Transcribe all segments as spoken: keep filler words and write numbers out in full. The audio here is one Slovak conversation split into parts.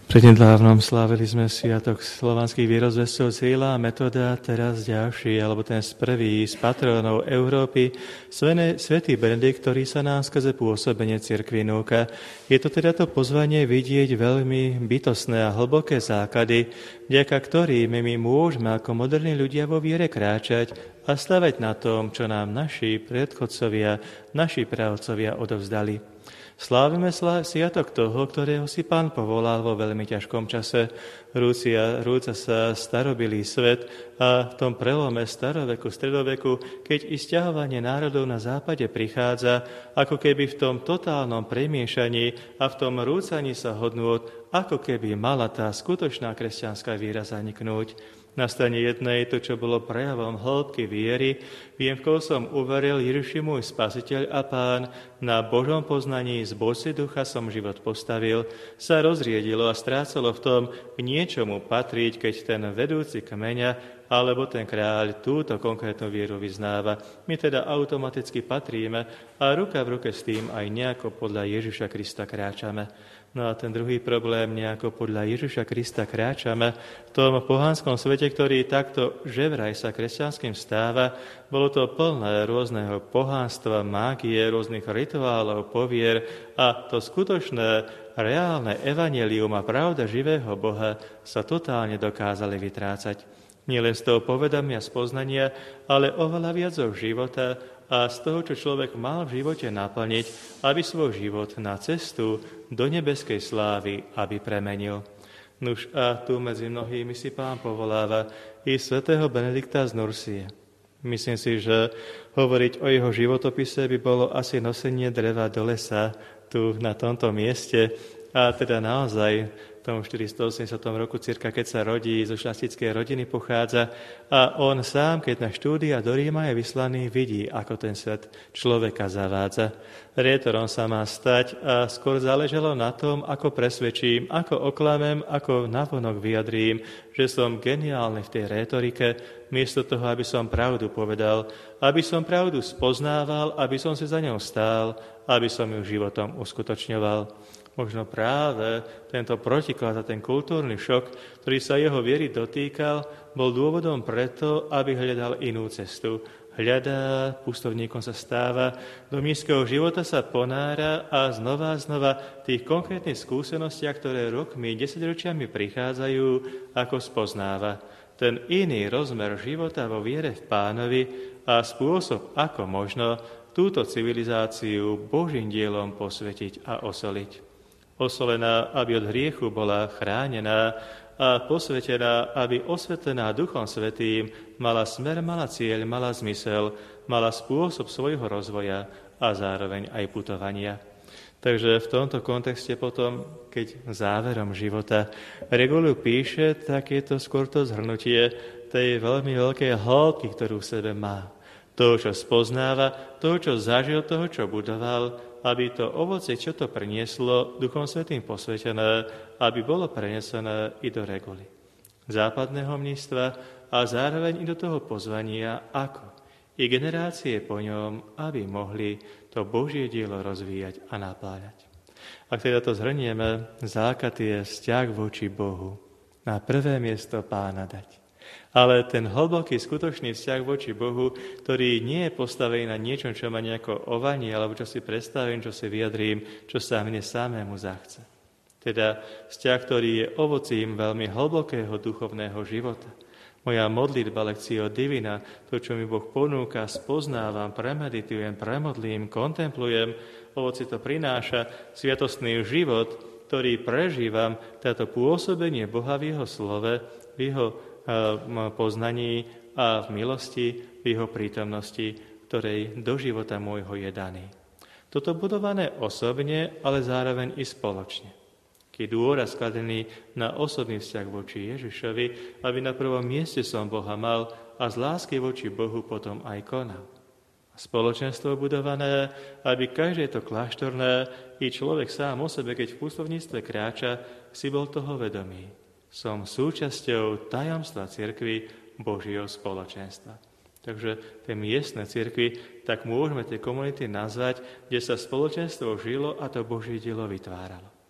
Prednedávnom slávili sme sviatok slovanských vierozvescov Cyrila a Metoda, teraz ďalší, alebo ten z prvý z patrónov Európy, svätý Benedikt, ktorý sa nám skrze pôsobenie cirkvi núka. Je to teda to pozvanie vidieť veľmi bytostné a hlboké základy, vďaka ktorým my môžeme ako moderní ľudia vo viere kráčať a stavať na tom, čo nám naši predchodcovia, naši pravcovia odovzdali. Slávime sviatok toho, ktorého si Pán povolal vo veľmi ťažkom čase. Rúcia, rúca sa starobilý svet a v tom prelome staroveku, stredoveku, keď i sťahovanie národov na západe prichádza, ako keby v tom totálnom premiešaní a v tom rúcaní sa hodnôt, ako keby mala tá skutočná kresťanská víra zaniknúť. Na strane jednej to, čo bolo prejavom hĺbky viery, viem, v koho som uveril, Ježiš môj spasiteľ a Pán, na Božom poznaní z Boží ducha som život postavil, sa rozriedilo a strácalo v tom k niečomu patriť, keď ten vedúci kmeňa alebo ten kráľ túto konkrétnu vieru vyznáva. My teda automaticky patríme a ruka v ruke s tým aj nejako podľa Ježiša Krista kráčame. No a ten druhý problém, nejako podľa Ježiša Krista kráčame v tom pohanskom svete, ktorý takto ževraj sa kresťanským stáva. Bolo to plné rôzneho pohánstva, mágie, rôznych rituálov, povier a to skutočné, reálne evanjelium a pravda živého Boha sa totálne dokázali vytrácať. Nielen z toho povedomia, spoznania, ale oveľa viac zo života a z toho, čo človek mal v živote naplniť, aby svoj život na cestu do nebeskej slávy, aby premenil. Nuž a tu medzi mnohými si Pán povoláva i svätého Benedikta z Nursie. Myslím si, že hovoriť o jeho životopise by bolo asi nosenie dreva do lesa tu na tomto mieste a teda naozaj v tom štyristoosemdesiatom roku cirka, keď sa rodí, zo šľachtickej rodiny pochádza a on sám, keď na štúdia do Ríma je vyslaný, vidí, ako ten svet človeka zavádza. Rétorom sa má stať a skôr záležalo na tom, ako presvedčím, ako oklamem, ako navonok vyjadrím, že som geniálny v tej rétorike, miesto toho, aby som pravdu povedal, aby som pravdu spoznával, aby som si za ňou stál, aby som ju životom uskutočňoval. Možno práve tento protiklad a ten kultúrny šok, ktorý sa jeho viery dotýkal, bol dôvodom preto, aby hľadal inú cestu. Hľadá, pustovníkom sa stáva, do nízkeho života sa ponára a znova a znova tých konkrétnych skúsenostiach, ktoré rokmi, desaťročiami prichádzajú, ako spoznáva. Ten iný rozmer života vo viere v Pánovi a spôsob, ako možno túto civilizáciu Božím dielom posvetiť a osoliť. Osolená, aby od hriechu bola chránená a posvetená, aby osvetlená Duchom Svätým mala smer, mala cieľ, mala zmysel, mala spôsob svojho rozvoja a zároveň aj putovania. Takže v tomto kontexte potom, keď záverom života Regulu píše, tak je to skôr to zhrnutie tej veľmi veľkej hĺbky, ktorú v sebe má. To, čo spoznáva, to, čo zažil, toho, čo budoval, aby to ovocie, čo to prinieslo, Duchom Svätým posvetené, aby bolo prenesené i do Reguly západného mníctva a zároveň i do toho pozvania, ako i generácie po ňom, aby mohli to Božie dielo rozvíjať a napláňať. Ak teda to zhrnieme, základ je vzťah voči Bohu. Na prvé miesto Pána dať. Ale ten hlboký, skutočný vzťah voči Bohu, ktorý nie je postavený na niečom, čo ma nejako ovanie, alebo čo si predstavím, čo si vyjadrím, čo sa mne samému zachce. Teda vzťah, ktorý je ovocím veľmi hlbokého duchovného života. Moja modlitba, lekcio divina, to, čo mi Boh ponúka, spoznávam, premeditujem, premodlím, kontemplujem, ovoci to prináša sviatostný život, ktorý prežívam, táto pôsobenie Boha v jeho slove, v jeho poznaní a v milosti, v jeho prítomnosti, ktorej do života môjho je daný. Toto budované osobne, ale zároveň i spoločne. Keď dôraz skladený na osobný vzťah voči Ježišovi, aby na prvom mieste som Boha mal a z lásky voči Bohu potom aj konal. Spoločenstvo budované, aby každé to kláštorné i človek sám o sebe, keď v pustovníctve kráča, si bol toho vedomý. Som súčasťou tajomstva cirkvi Božieho spoločenstva. Takže tie miestne cirkvi, tak môžeme tie komunity nazvať, kde sa spoločenstvo žilo a to Božie dielo vytváralo.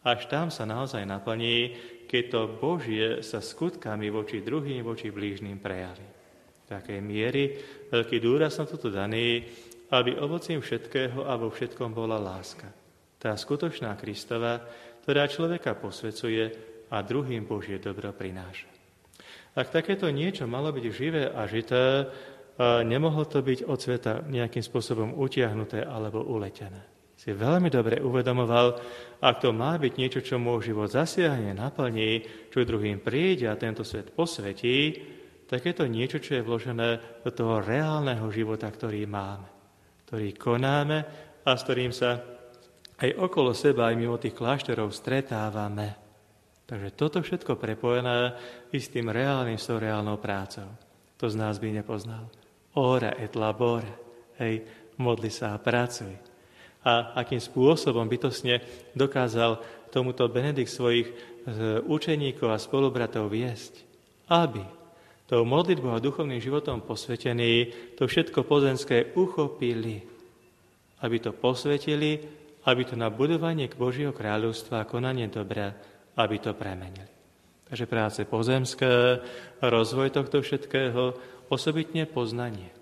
Až tam sa naozaj naplní, keď to Božie sa skutkami voči druhým, voči blížnym prejaví. V takej miery veľký dôraz na toto daný, aby ovocím všetkého a vo všetkom bola láska. Tá skutočná Kristova, ktorá človeka posvecuje a druhým Božie dobro prináša. Ak takéto niečo malo byť živé a žité, nemohlo to byť od sveta nejakým spôsobom utiahnuté alebo uletené. Si veľmi dobre uvedomoval, ak to má byť niečo, čo môj život zasiahne, naplní, čo druhým príde a tento svet posvetí, tak je to niečo, čo je vložené do toho reálneho života, ktorý máme, ktorý konáme a s ktorým sa aj okolo seba, aj mimo tých kláštorov stretávame. Takže toto všetko prepojené i s tým reálnym, s tou reálnou prácou. To z nás by nepoznal. Ora et labora. Hej, modli sa a pracuj. A akým spôsobom bytostne dokázal tomuto Benedikt svojich učeníkov a spolubratov viesť, aby tou modlitbou a duchovným životom posvetení to všetko pozemské uchopili, aby to posvetili, aby to na budovanie k Božieho kráľovstva a konanie dobra, aby to premenili. Takže práce pozemské, rozvoj tohto všetkého, osobitne poznanie.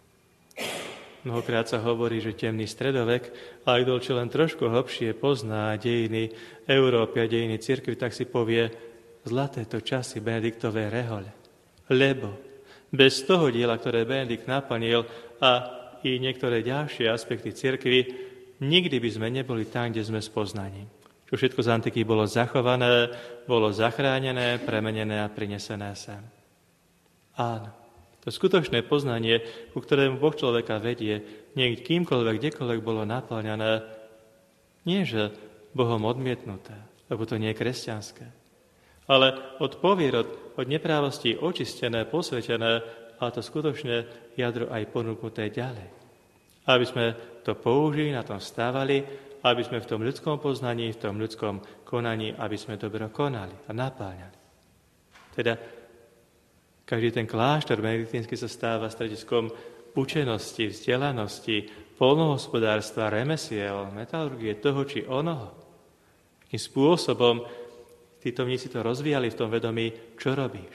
Mnohokrát sa hovorí, že temný stredovek, a kto čo len trošku hlbšie pozná dejiny Európy a dejiny cirkvi, tak si povie, zlaté to časy Benediktové rehole. Lebo bez toho diela, ktoré Benedikt naplnil a i niektoré ďalšie aspekty cirkvi, nikdy by sme neboli tam, kde sme s poznaním. Čo všetko z antiky bolo zachované, bolo zachránené, premenené a prinesené sem. Áno. To skutočné poznanie, ku ktorému Boh človeka vedie, nie kýmkoľvek, kdekoľvek bolo naplňané, nie že Bohom odmietnuté, lebo to nie je kresťanské, ale od povier, od, od neprávosti očistené, posvetené, a to skutočné jadro aj ponúknuté ďalej. Aby sme to použili, na tom stávali, aby sme v tom ľudskom poznaní, v tom ľudskom konaní, aby sme dobro konali a napáľali. Teda každý ten kláštor benediktínsky sa stáva strediskom učenosti, vzdelanosti, poľnohospodárstva, remesiel, metalurgie, toho či onoho. Takým spôsobom títo mnísi to rozvíjali v tom vedomí, čo robíš.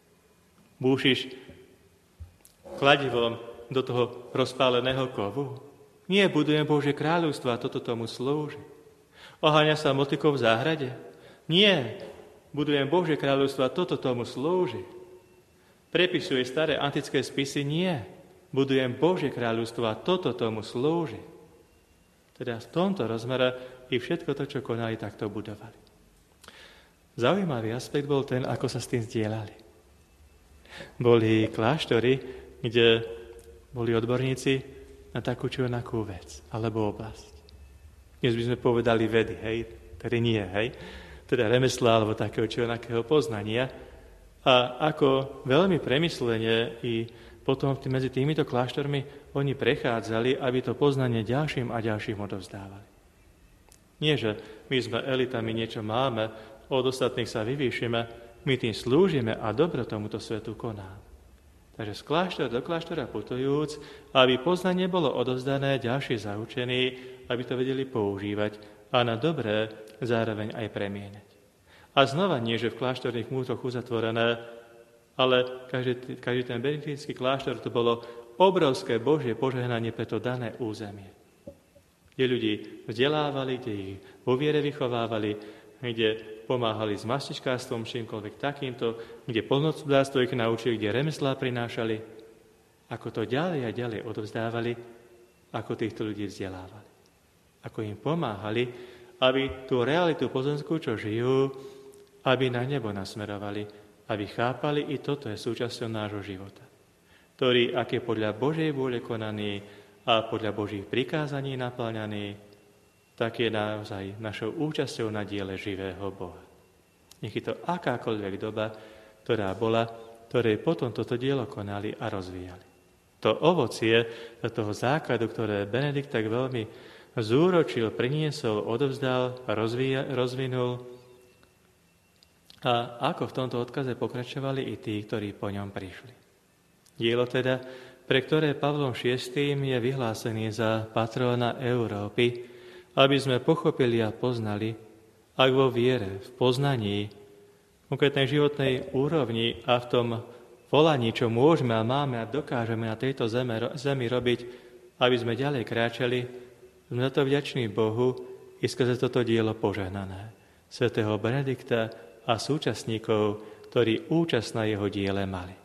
Búšiš kladivom do toho rozpáleného kovu? Nie, budujem Božie kráľovstvo a toto tomu slúži. Oháňa sa motykou v záhrade? Nie, budujem Božie kráľovstvo a toto tomu slúži. Prepisuje staré antické spisy? Nie. Budujem Božie kráľovstvo a toto tomu slúži. Teda v tomto rozmere i všetko to, čo konali, tak to budovali. Zaujímavý aspekt bol ten, ako sa s tým zdieľali. Boli kláštory, kde boli odborníci na takú či onakú vec, alebo oblasť. Dnes by sme povedali vedy, hej, tedy nie, hej, teda remesla, alebo takého či onakého poznania. A ako veľmi premyslene i potom medzi týmito kláštormi oni prechádzali, aby to poznanie ďalším a ďalším odovzdávali. Nie, že my sme elitami, niečo máme, od ostatných sa vyvýšime, my tým slúžime a dobro tomuto svetu konáme. Takže z kláštora do kláštora putujúc, aby poznanie bolo odovzdané, ďalší zaučení, aby to vedeli používať a na dobré zároveň aj premieňať. A znova nie, že v kláštorných mútoch uzatvorené, ale každý, každý ten benediktínsky kláštor to bolo obrovské Božie požehnanie pre to dané územie. Kde ľudí vzdelávali, kde ich vo viere vychovávali, kde pomáhali s mastičkárstvom, čímkoľvek takýmto, kde poľnohospodárstvo ich naučili, kde remeslá prinášali, ako to ďalej a ďalej odovzdávali, ako týchto ľudí vzdelávali. Ako im pomáhali, aby tú realitu pozemskú, čo žijú, aby na nebo nasmerovali, aby chápali, i toto je súčasťou nášho života, ktorý, ak je podľa Božej vôle konaný a podľa Božích prikázaní naplňaný, tak je naozaj našou účasťou na diele živého Boha. Nech je to akákoľvek doba, ktorá bola, ktorej potom toto dielo konali a rozvíjali. To ovocie toho základu, ktoré Benedikt tak veľmi zúročil, priniesol, odovzdal, rozvíja, rozvinul, a ako v tomto odkaze pokračovali i tí, ktorí po ňom prišli. Dielo teda, pre ktoré Pavlom šiestym je vyhlásený za patróna Európy, aby sme pochopili a poznali, ak vo viere, v poznaní, v konkrétnej životnej úrovni a v tom volaní, čo môžeme a máme a dokážeme na tejto zemi, zemi robiť, aby sme ďalej kráčali, sme za to vďační Bohu i skrze toto dielo požehnané svätého Benedikta a súčasníkov, ktorí účasť na jeho diele mali.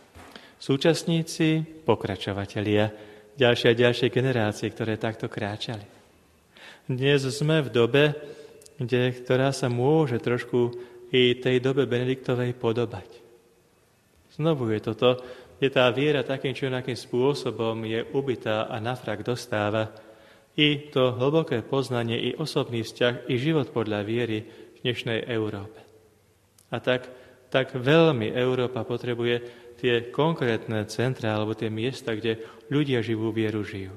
Súčasníci, pokračovatelia, ďalšie a ďalšie generácie, ktoré takto kráčali. Dnes sme v dobe, kde, ktorá sa môže trošku i tej dobe Benediktovej podobať. Znovu je toto, kde tá viera takým či onakým spôsobom je ubitá a na frak dostáva i to hlboké poznanie, i osobný vzťah, i život podľa viery v dnešnej Európe. A tak, tak veľmi Európa potrebuje tie konkrétne centra alebo tie miesta, kde ľudia živú vieru žijú.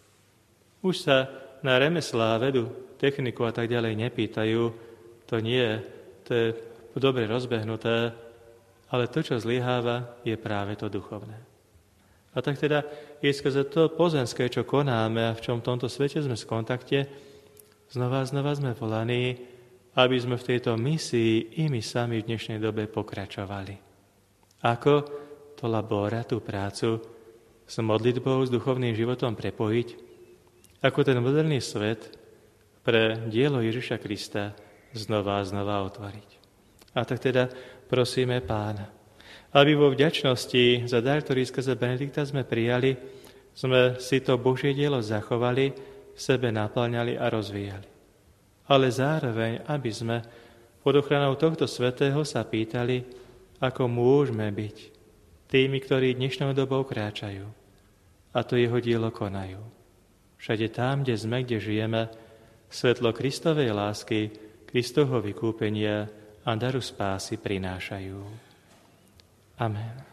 Už sa na remeslá, vedu, techniku a tak ďalej nepýtajú, to nie, to je dobre rozbehnuté, ale to, čo zlyháva, je práve to duchovné. A tak teda je skrze to pozemské, čo konáme a v čom v tomto svete sme v kontakte, znova a znova sme volaní, aby sme v tejto misii i my sami v dnešnej dobe pokračovali. Ako to labora, tú prácu s modlitbou, s duchovným životom prepojiť, ako ten moderný svet pre dielo Ježiša Krista znova a znova otvoriť. A tak teda prosíme Pána, aby vo vďačnosti za dar, ktorý skrze Benedikta sme prijali, sme si to Božie dielo zachovali, v sebe naplňali a rozvíjali. Ale zároveň, aby sme pod ochranou tohto svätého sa pýtali, ako môžeme byť tými, ktorí dnešnou dobou kráčajú a to jeho dielo konajú. Všade tam, kde sme, kde žijeme, svetlo Kristovej lásky, Kristovho vykúpenia a daru spásy prinášajú. Amen.